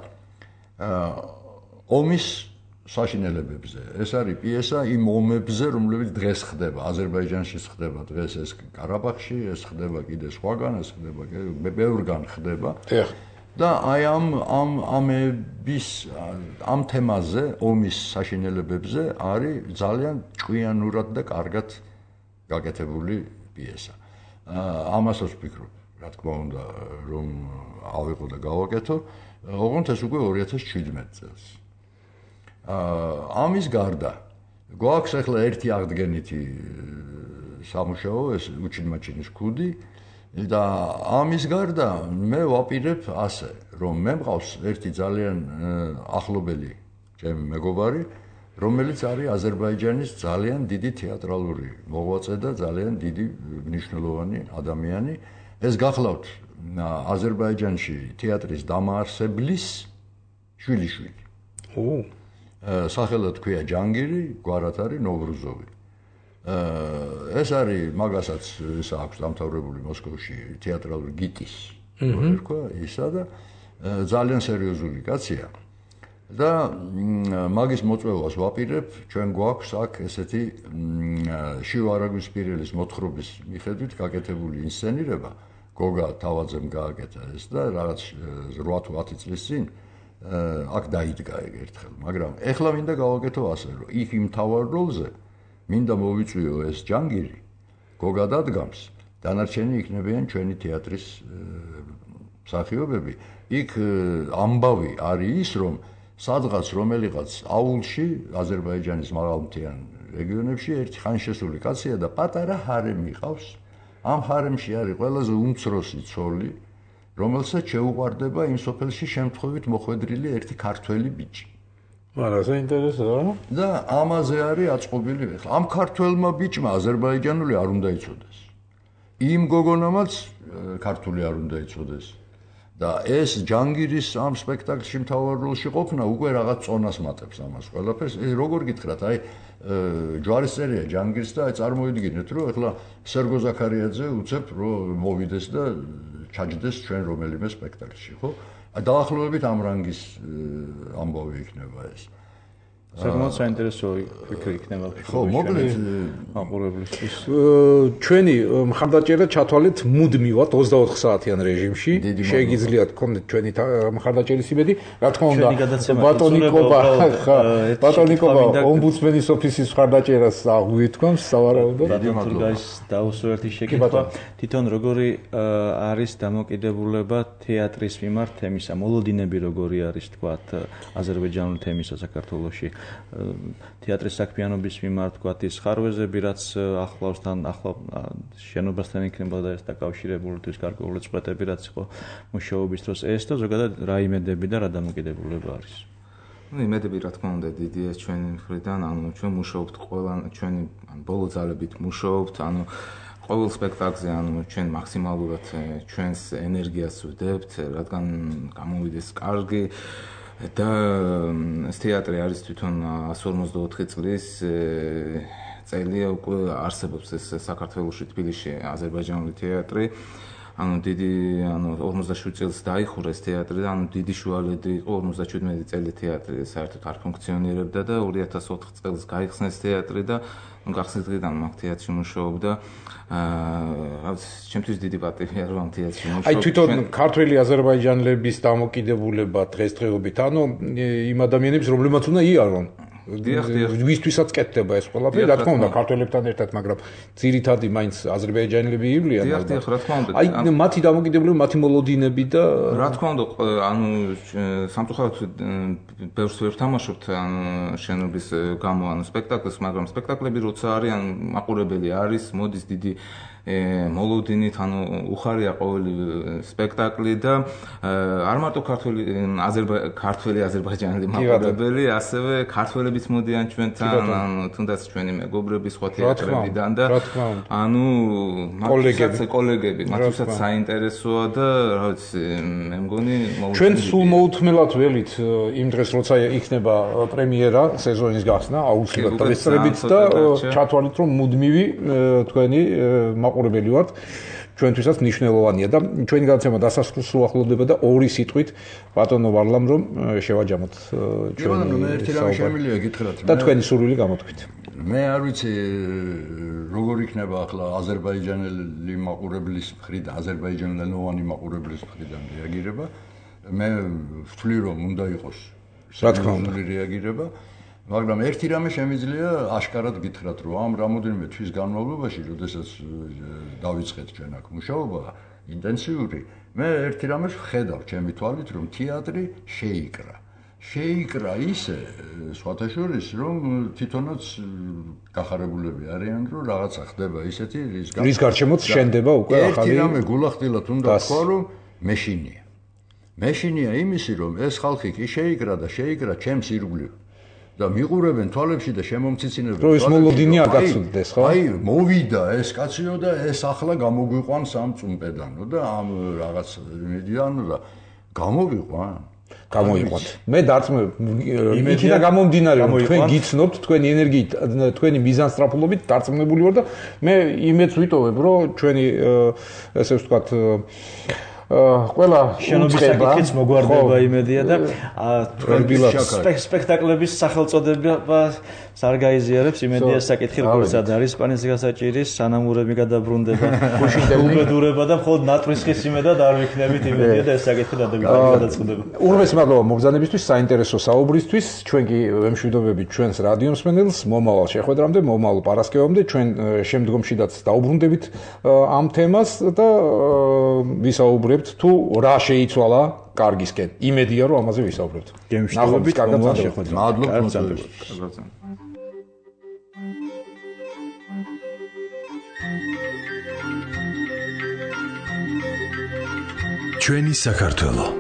ომის საშინელებებზე. ეს არის პიესა იმ ომებზე, რომლებიც დღეს ხდება. აზერბაიჯანში ხდება დღეს ეს ყარაბაღში, ეს ხდება კიდე სხვაგან, ეს ხდება ბევრგან ხდება. და აი ამ ამ ამების ამ თემაზე, ომის საშინელებებზე არის ძალიან ჭკვიანურად და კარგად გაკეთებული პიესა. ამასაც ვფიქრობ, რა თქმა უნდა, რომ ავიღო და გავაკეთო, ოღონდ ეს უკვე ორი ათას შვიდმეტი წელს. ამის გარდა გვაქვს ახლა ერთი აღდგენითი სამუშაო, ეს უჩინმაჩინის ქუდი, და ამის გარდა მე ვაპირებ ასე, რომ მე მყავს ერთი ძალიან ახლობელი ჩემი მეგობარი, რომელიც არის აზერბაიჯანის ძალიან დიდი თეატრალური მოღვაწე და ძალიან დიდი მნიშვნელოვანი ადამიანი. ეს გახლავთ აზერბაიჯანში თეატრის დამაარსებლის შვილიშვილი. ო, სახელად ქვია ჯანგირი, გვარად არის ნოვრუზოვი. ეს არის მაგასაც ეს აქვს დამთავრებული მოსკოვში თეატრალური გიტის თქვა ისა და ძალიან სერიოზული კაცია და მაგის მოწვევას ვაპირებ ჩვენ გვაქვს აქ ესეთი შივა არაგვისპირელის მოთხრობის მიხედვით გაკეთებული ინსცენირება გოგა თავაძემ გააკეთა ეს და რაღაც რვა თუ ათი წლის წინ აქ დაიდგა ეგ ერთხელ მაგრამ ეხლა მინდა გავაკეთო ასე რომ იქ იმ თავარ როლზე მინდა მოვიწვიო ეს ჯანგირი გოგა დადგამს დანარჩენი იქნებიან ჩვენი თეატრის მსახიობები იქ ამბავი არის ის რომ სადღაც რომელიღაც აულში აზერბაიჯანის მაღალმთიან რეგიონებში ერთი ხანშესული კაცია და პატარა ჰარემი ყავს ამ ჰარემში არის ყველაზე უმცროსი ცოლი რომელსაც შეუყვარდება იმ სოფელში შემთხვევით მოხვედრილი ერთი ქართველი ბიჭი არა, საინტერესოა. და ამაზე არის აწყობილი ახლა. ამ ქართველმა ბიჭმა აზერბაიჯანული არ უნდა იცოდეს. იმ გოგონამაც ქართული არ უნდა იცოდეს. და ეს ჯანგირის ამ სპექტაკლში მთავარ როლში ყოფნა უკვე რაღაც წონას მატებს ამას ყველაფერს. ეს როგორ გითხრათ, აი ჯვარისწერია ჯანგირს და აი წარმოიდგინეთ, რომ ახლა სერგო ზაქარიაძე უცებ რომ მოვიდეს და ჩაჯდეს ჩვენ რომელიმე სპექტაკლში, ხო? დაახლოებით ამ რანგის ამბავი იქნება ეს. საკმაოდ საინტერესო ფიქრი იქნება. ხო, მოკლედ მაყურებლისთვის. ჩვენი მხარდაჭერა ჩათვალეთ მუდმივად ოცდაოთხ საათიან რეჟიმში. შეგიძლიათ გქონდეთ ჩვენი მხარდაჭერის იმედი. რა თქმა უნდა, ბატონიკობა, ბატონიკობა ომბუდსმენის ოფისის მხარდაჭერას აღვიქვამს სავარაუდოდ. ბატონიკობის დაუსვო ერთი შეკითხვა. თვითონ როგორი არის დამოკიდებულება თეატრის მიმართ თემისა? მოლოდინები როგორი არის, თქვათ, აზერბაიჯანული თემისა საქართველოში? თეატრის საქმიანობის მიმართ თქვათ ის ხარვეზები რაც ახლავს თან ახლა შენობასთან იქნება და ეს დაკავშირებული თუ ის გარკვეული წვეტები რაც იყო მუშაობის დროს ეს და ზოგადად რა იმედები და რა დამოკიდებულება არის ну იმედები რა თქმა უნდა დიდია ჩვენი მხრიდან ანუ ჩვენ მუშაობთ ყველა ჩვენი ბოლო ძალებით მუშაობთ ანუ ყოველ სპექტაკლზე ანუ ჩვენ მაქსიმალურად ჩვენს ენერგიას ვდებთ რადგან გამოვიდეს კარგი და ეს თეატრი არის თვითონ εκατს ორმოცდაოთხი წლის წელი უკვე არსებობს ეს საქართველოში თბილისში აზერბაიჯანული თეატრი ანუ დიდი ანუ ორმოცდაშვიდ წელს დაიხურა ეს თეატრი და ანუ დიდი შუალედი იყო ორმოცდაჩვიდმეტი წელი თეატრი საერთოდ არ ფუნქციონირებდა და ორი ათას ოთხ წელს გაიხსნეს თეატრი და ну გახსნით დღიდან მაგ თეატრში მუშაობდა აა ჩემთვის დიდი პატივია რომ ამ თეატრში მუშაობ. აი თვითონ ქართველი აზერბაიჯანელების დამოკიდებულება დღესდღეობით ანუ იმ ადამიანების რომლებმაც უნდა იარონ. ვისთვისაც კეთდება ეს ყველაფერი, რა თქმა უნდა, ქართველებთან ერთად, მაგრამ ძირითადი მაინც აზერბაიჯანელები ივლიან. დიახ, დიახ, რა თქმა უნდა. აი მათი დამოკიდებულება, მათი მოლოდინები და რა თქმა უნდა, ანუ სამწუხაროდ ბევრს ვერ თამაშობთ ანუ შენობის გამო ანუ სპექტაკლს, მაგრამ სპექტაკლები როცა არიან, მაყურებელი არის, მოდის დიდი მოლოდინით, ანუ უხარია ყოველი სპექტაკლი და არ მარტო ქართველი ქართველი აზერბაიჯანელი მაყურებელი, ასევე ქართველებიც მოდიან ჩვენთან, ანუ თუნდაც ჩვენი მეგობრები სხვა თეატრებიდან და ანუ მათთვისაც კოლეგები, მათთვისაც საინტერესოა და რა ვიცი, მე მგონი ჩვენ სულ მოუთმელად ველით იმ დღეს როცა იქნება პრემიერა სეზონის გახსნა, აუცილებლად დასწრებით და ჩათვალეთ რომ მუდმივი თქვენი მაყურებელი ვართ ჩვენთვისაც მნიშვნელოვანია და ჩვენი გადაცემა დასასრულს უახლოვდება და ორი სიტყვით ბატონო ვარლამ რომ შევაჯამოთ ჩვენი მე ერთი რამე შემიძლია გითხრათ და თქვენი სურვილი გამოთქვით მე არ ვიცი როგორ იქნება ახლა აზერბაიჯანელი მაყურებლის მხრიდან აზერბაიჯანელოვანი მაყურებლის მხრიდან რეაგირება მე ვთვლი რომ უნდა იყოს რა თქმა უნდა რეაგირება მაგრამ ერთი რამე შემიძლია აშკარად გითხრათ რომ ამ რამოდენიმე თვის განმავლობაში როდესაც დავიწყეთ ჩვენ აქ მუშაობა ინტენსიური მე ერთი რამეს ვხედავ ჩემი თვალით რომ თეატრი შეიკრა შეიკრა ისე სხვათა შორის, რომ თვითონაც გახარებულები არიან, რომ რაღაცა ხდება ისეთი, რის გარშემოც შენდება უკვე ახალი. ერთი რამე გულახდილად უნდა თქვა, რომ მეშინია. მეშინია იმისი, რომ ეს ხალხი კი შეიკრა და შეიკრა ჩემს ირგვლივ. და მიყურებენ თვალებში და შემომციცილებენ. რო ის მოლოდინი არ გაცვდეს, ხო? აი, მოვიდა ეს კაციო და ეს ახლა გამოგვიყვანს ამ წუმპედანო და ამ რაღაც იმედიანო და გამოვიყვან. გამოიყვანთ. მე დარწმუნ იქინა გამომდინარე რომ თქვენ გიცნობთ, თქვენი ენერგიით, თქვენი მიზანსტრაფულობით დარწმუნებული ვარ და მე იმედს ვიტოვებ, რომ ჩვენი ესე ვთქვათ ყველა შენობის საკითხიც მოგვარდება იმედია და თქვენ სპექტაკლების სახელწოდება არ გაიზიარებს იმედია საკითხი როგორცად არის სპანის გასაჭირის სანამურები გადაბრუნდება უბედურება და მხოლოდ ნატვისხის იმედად არ ვიქნებით იმედია და ეს საკითხი გადაწყდება. ურმეს მადლობა მოგზაურობისთვის, საინტერესო საუბრისთვის. ჩვენ კი ვემშვიდობებით ჩვენს რადიო მსმენელს მომავალ შეხვედრამდე, მომავალ პარასკევამდე. ჩვენ შემდგომშიდაც დაუბრუნდებით ამ თემას და ვისაუბრებთ თუ რა შეიცვალა კარგისკენ. იმედია რომ ამაზე ვისაუბრებთ. გემშვიდობებით, მომავალ შეხვედრამდე. მადლობა. ჩვენი საქართველო